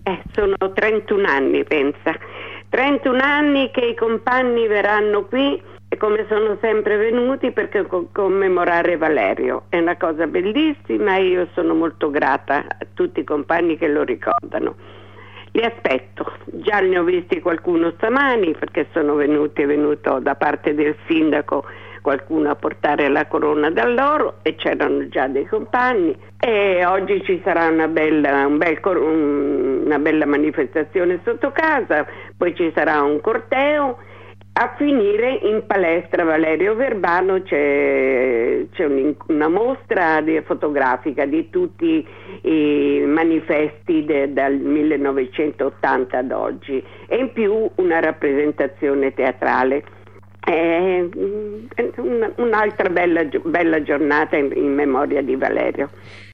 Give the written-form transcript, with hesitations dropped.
Sono 31 anni, pensa. 31 anni che i compagni verranno qui, come sono sempre venuti, perché commemorare Valerio. È una cosa bellissima e io sono molto grata a tutti i compagni che lo ricordano. Li aspetto, già ne ho visti qualcuno stamani, perché è venuto da parte del sindaco qualcuno a portare la corona d'alloro e c'erano già dei compagni, e oggi ci sarà una bella manifestazione sotto casa, poi ci sarà un corteo. A finire in palestra Valerio Verbano c'è una mostra fotografica di tutti i manifesti dal 1980 ad oggi, e in più una rappresentazione teatrale. È un'altra bella giornata in memoria di Valerio.